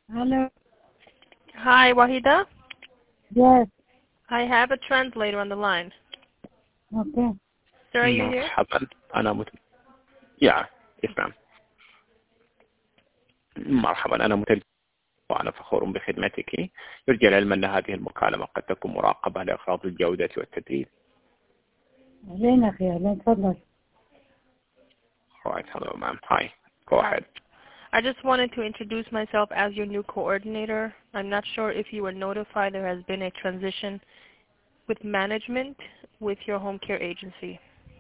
Hello. Hi, Wahida. Yes. I have a translator on the line. Okay. Sir, are you here? مرحبا يا اسمع. مرحبا، أنا مترجم وأنا فخور بخدمتك. يرجى العلم أن هذه المكالمة قد تكون مراقبة لأغراض الجودة والتدريب. أهلين أخي، أهلين، تفضل. Right, hello ma'am. Hi. Go ahead. I just wanted to introduce myself as your new coordinator. I'm not sure if you were notified there has been a transition with management with your home care agency.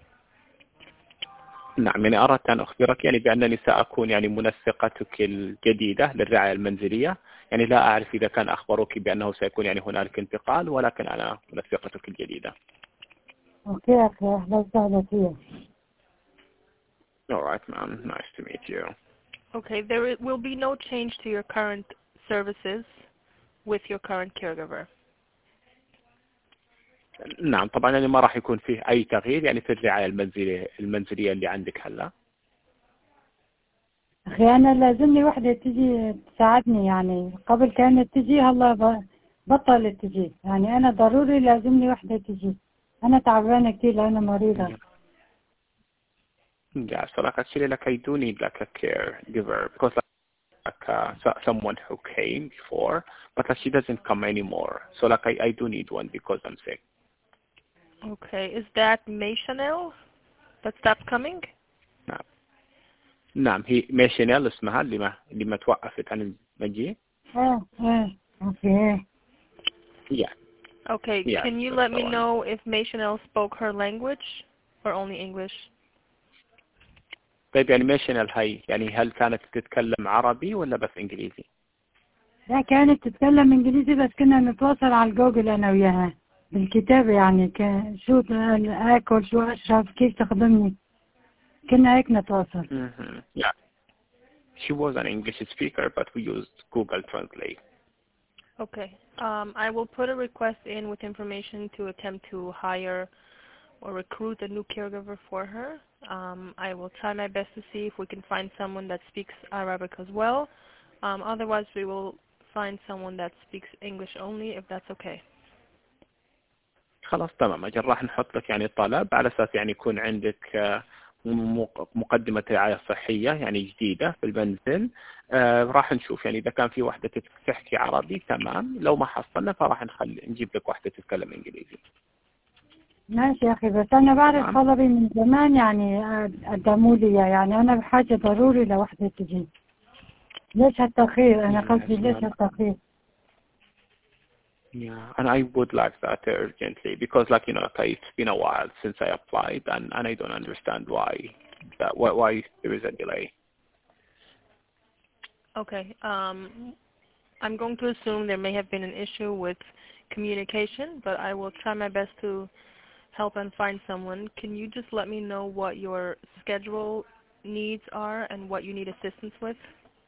نعم، يعني أردت أن أخبرك بأنني سأكون منسقتك الجديدة للرعاية المنزلية. لا أعرف إذا كان أخبروك بأنه سيكون هنالك انتقال، ولكن أنا منسقتك الجديدة. أوكي أخي، أهلا وسهلا فيك. All right, ma'am. Nice to meet you. Okay, there will be no change to your current services with your current caregiver. نعم طبعا ما راح يكون فيه أي تغيير في الرعاية المنزلية اللي عندك هلا. أخي أنا لازمني وحدة تجي تساعدني، قبل كانت تجي هلا بطلت تجي، أنا ضروري لازمني وحدة تجي. أنا تعبانة كتير لأنا مريضة. Yeah, so actually I do need a caregiver because someone who came before, but she doesn't come anymore. So I do need one because I'm sick. Okay, is that May Chanel that stopped coming? نعم هي مي شانيل اسمها اللي ما توقفت عن المجيء. Okay. Yeah. Okay, yeah, can you let me know if May Chanel spoke her language or only English? طيب مي شانيل هاي هل كانت تتكلم عربي ولا بس انجليزي؟ لا كانت تتكلم انجليزي، بس كنا نتواصل على الجوجل انا وياها بالكتابة، شو اكل، شو اشرب، كيف تخدمني، كنا هيك نتواصل. Yeah. She was an English speaker, but we used Google Translate. Okay. I will put a request in with information to attempt to hire or recruit a new caregiver for her. I will try my best to see if we can find someone that speaks Arabic as well. Otherwise, we will find someone that speaks English only, if that's okay. خلاص تمام، أجل راح نحط لك طلب على أساس يكون عندك مقدمة رعاية صحية جديدة في المنزل. راح نشوف إذا كان في واحدة تحكي عربي تمام، لو ما حصلنا فراح نجيب لك واحدة تتكلم إنجليزي. ماشي يا أخي، بس أنا بعرف طلبي من زمان، قدموا لي أنا بحاجة ضروري لوحدة تجي. ليش هالتأخير؟ أنا قصدي ليش هالتأخير؟ Yeah, and I would like that urgently because it's been a while since I applied and I don't understand why there is a delay. Okay. I'm going to assume there may have been an issue with communication, but I will try my best to help and find someone. Can you just let me know what your schedule needs are and what you need assistance with?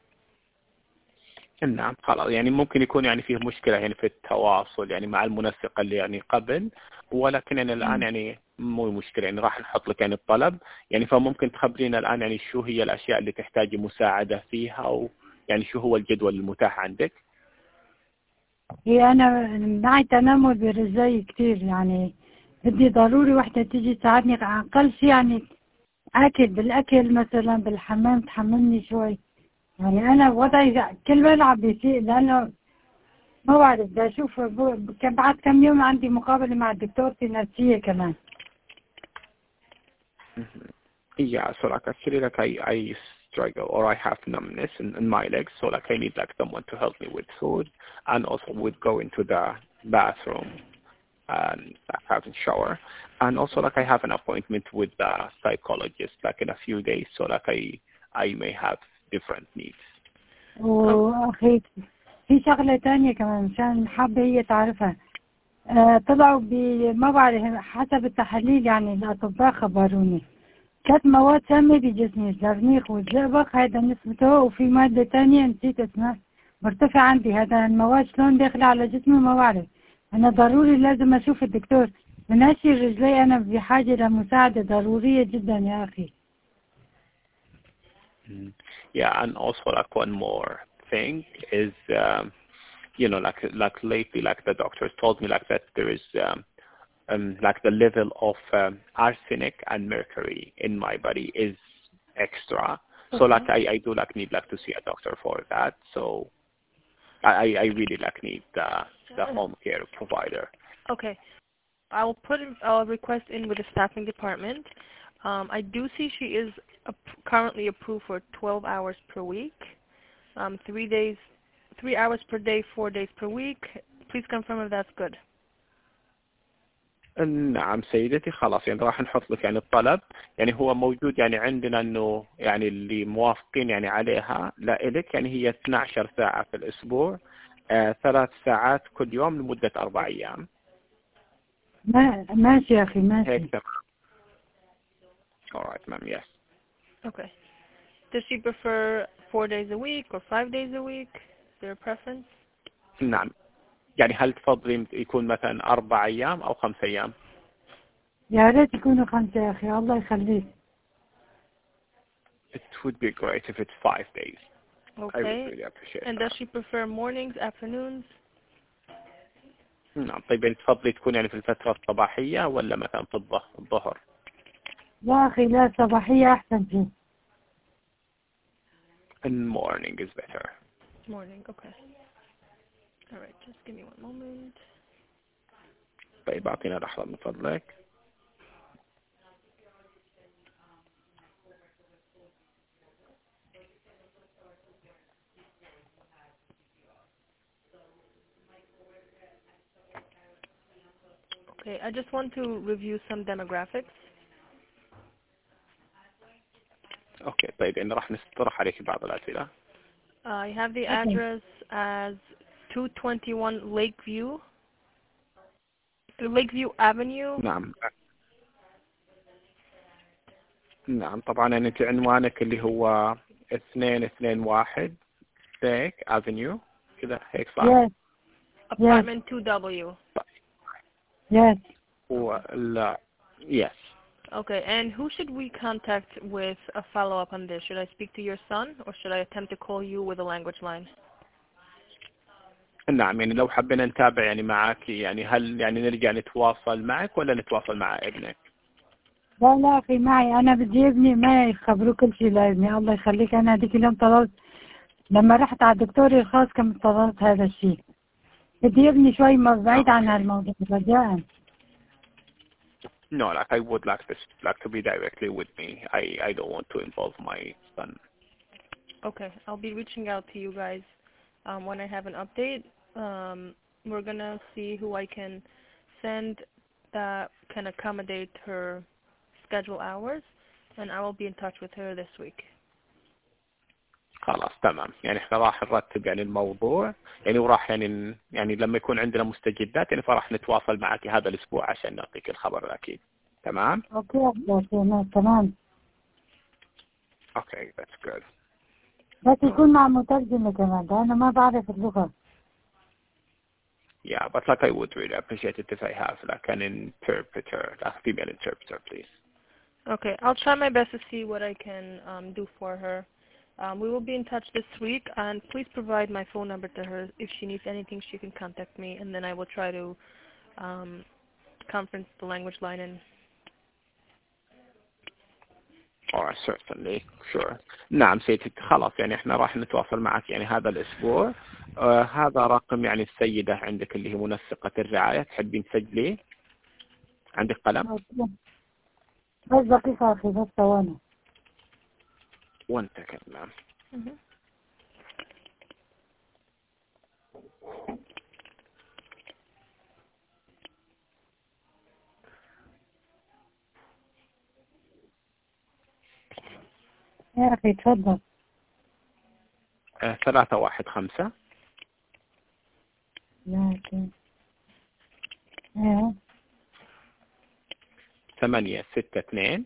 نعم خلاص، ممكن يكون فيه مشكلة في التواصل مع المنسق اللي قبل، ولكن الآن مو مشكلة، راح نحط لك الطلب فممكن تخبرينا الآن شو هي الأشياء اللي تحتاجي مساعدة فيها شو هو الجدول المتاح عندك. هي أنا معي تنمر برجلي كتير، بدي ضروري وحدة تيجي تساعدني، أقل شيء بالأكل مثلا، بالحمام تحملني شوي. أنا وضعي كل ما ألعب بيسيء، لأنه ما بعرف، بدي أشوف بعد كم يوم عندي مقابلة مع دكتورتي النفسية كمان. Yeah, so actually I struggle or I have numbness in my legs, so I need someone to help me with food and also with going to the bathroom and having shower, and also I have an appointment with the psychologist in a few days, so I may have different needs. وأخي في شغلة تانية كمان مشان حابة هي تعرفها. طلعوا ما بعرف حسب التحاليل، الأطباء خبروني 3 مواد سامة بجسمي، الزرنيخ والزئبق هذا نسبته، وفي مادة تانية نسيت اسمها مرتفع عندي. هذا المواد شلون داخلة على جسمي ما بعرف. أنا ضروري لازم أشوف الدكتور. من هالشي رجلي أنا بحاجة لمساعدة ضرورية جدا يا أخي. Yeah, and also one more thing is, like lately, like the doctors told me like that there is like the level of arsenic and mercury in my body is extra. So like I do like need like to see a doctor for that. So I really like need the home care provider. Okay. I will put a request in with the staffing department. I do see she is currently approved for 12 hours per week, 3 hours per day, 4 days per week. Please confirm if that's good. نعم سيدتي خلاص يعني راح نحط لك يعني الطلب يعني هو موجود يعني عندنا انه يعني اللي موافقين يعني عليها لإلك يعني هي 12 ساعة في الأسبوع 3 ساعات كل يوم لمدة 4 أيام. ماشي يا أخي ماشي. هيك تمام. Alright ma'am, yes. Okay. Does she prefer 4 days a week or 5 days a week? Is there a preference? نعم. يعني هل تفضلين يكون مثلا 4 أيام أو 5 أيام؟ يا ريت يكونوا 5 يا أخي الله يخليك. It would be great if it's 5 days. Okay. I would really appreciate And that. does she prefer mornings, afternoons? نعم طيب يعني تفضلي تكون يعني في الفترة الصباحية ولا مثلا في الظهر؟ يا أخي لا صباحية أحسن فيه. And morning is better. Morning, okay. All right, just give me one moment. طيب أعطينا لحظة من فضلك. Okay, I just want to review some demographics. Okay, طيب إن راح نستطرح عليك بعض الأسئلة. I have the address as 221 Lakeview Avenue. نعم. نعم طبعا يعني أنت عنوانك اللي هو 221 Lake Avenue كذا هيك صح؟ Yes. Apartment 2W. Yes. لا. Yes. Okay, and who should we contact with a follow-up on this? Should I speak to your son or should I attempt to call you with a language line? نعم يعني لو حبينا نتابع يعني معك يعني هل يعني نرجع نتواصل معك ولا نتواصل مع ابنك؟ لا أخي معي أنا بدي ابني ما يخبروا كل شيء لابني الله يخليك. أنا هذيك اليوم طلبت لما رحت على الدكتور الخاص كنت طلبت هذا الشيء. بدي ابني شوي بعيد عن هالموضوع رجاء. No, like I would like this like to be directly with me. I don't want to involve my son. Okay, I'll be reaching out to you guys when I have an update. We're going to see who I can send that can accommodate her schedule hours, and I will be in touch with her this week. خلاص تمام يعني احنا راح نرتب يعني الموضوع يعني وراح يعني لما يكون عندنا مستجدات يعني فراح نتواصل معك هذا الاسبوع عشان نعطيك الخبر الاكيد. تمام؟ أوكي تمام. Okay, that's good. بس يكون مع مترجم كمان أنا ما بعرف اللغة. Yeah, but like I would really appreciate it if I have like an interpreter, a female interpreter, please. Okay, I'll try my best to see what I can do for her. We will be in touch this week, and please provide my phone number to her. If she needs anything, she can contact me, and then I will try to conference the language line in. Alright, certainly, sure. نعم سيدتي خلاص يعني احنا راح نتواصل معك يعني هذا الاسبوع. هذا رقم يعني السيدة عندك اللي هي منسقة الرعاية تحبين تسجليه؟ عندك قلم؟ بس دقيقة أخي بس ثواني. وانت كمان. يا أخي تفضل. 315 لكن 862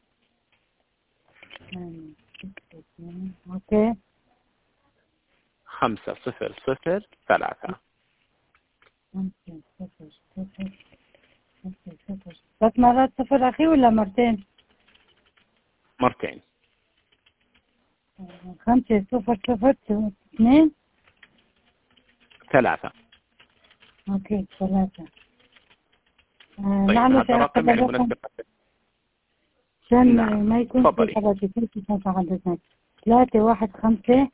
أوكي 500 3. بس مرات 0 أخي ولا مرتين؟ مرتين. 500 2 3. اوكي 3. طيب معلش هذا رقم يعني الرقم مناسب. عشان نعم. ما يكون في تفضلي. ترددات في حضرتك. 315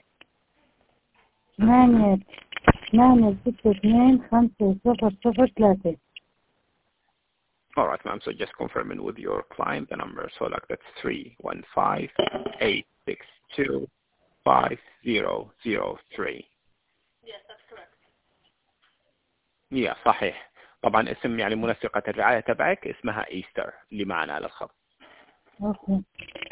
8 6 2 5 0 0 3. All right, ma'am. So just confirming with your client the number. So like that's 315-862-5003. Yes, that's correct. يا صحيح. طبعا اسم يعني منسقة الرعاية تبعك اسمها إيستر اللي معنا على الخط. اوكي.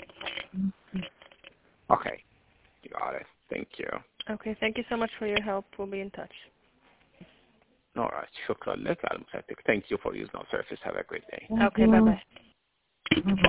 Okay. You got it. Thank you. Okay, thank you so much for your help. We'll be in touch. All right. شكرا لك على مساعدتك. Thank you for using our service. Have a great day. Okay, bye-bye.